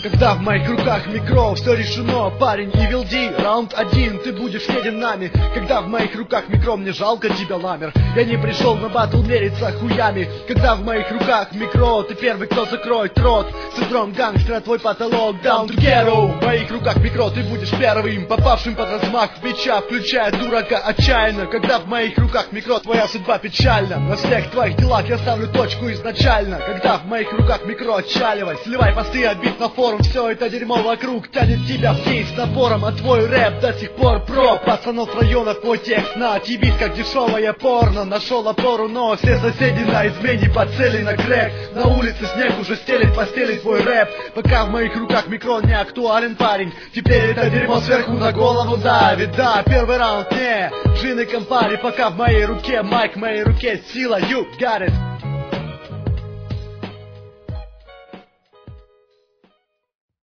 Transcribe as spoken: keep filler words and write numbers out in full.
Когда в моих руках микро, все решено, парень, Evil D, раунд один, ты будешь еден нами. Когда в моих руках микро, мне жалко тебя, ламер. Я не пришел на батл мериться хуями. Когда в моих руках микро, ты первый, кто закроет рот. Синдром гангстера, твой потолок, down to ghetto. В моих руках микро, ты будешь первым, попавшим под размах бича, включая дурака отчаянно. Когда в моих руках микро, твоя судьба печальна. На всех твоих делах я ставлю точку изначально. Когда в моих руках микро, отчаливай, сливай посты, отбит на форум. Все это дерьмо вокруг тянет тебя вниз напором, а твой рэп до сих пор про. Пацанов района твой текст на отъебись, как дешевое порно. Нашел опору, но все соседи на измене подсели на крэк. На улице снег уже стелит постели твой рэп. Пока в моих руках микро не актуален, парень. Теперь это дерьмо сверху на голову давит. Да, первый раунд не Джин и Кампари. Пока в моей руке майк, в моей руке сила, you got it.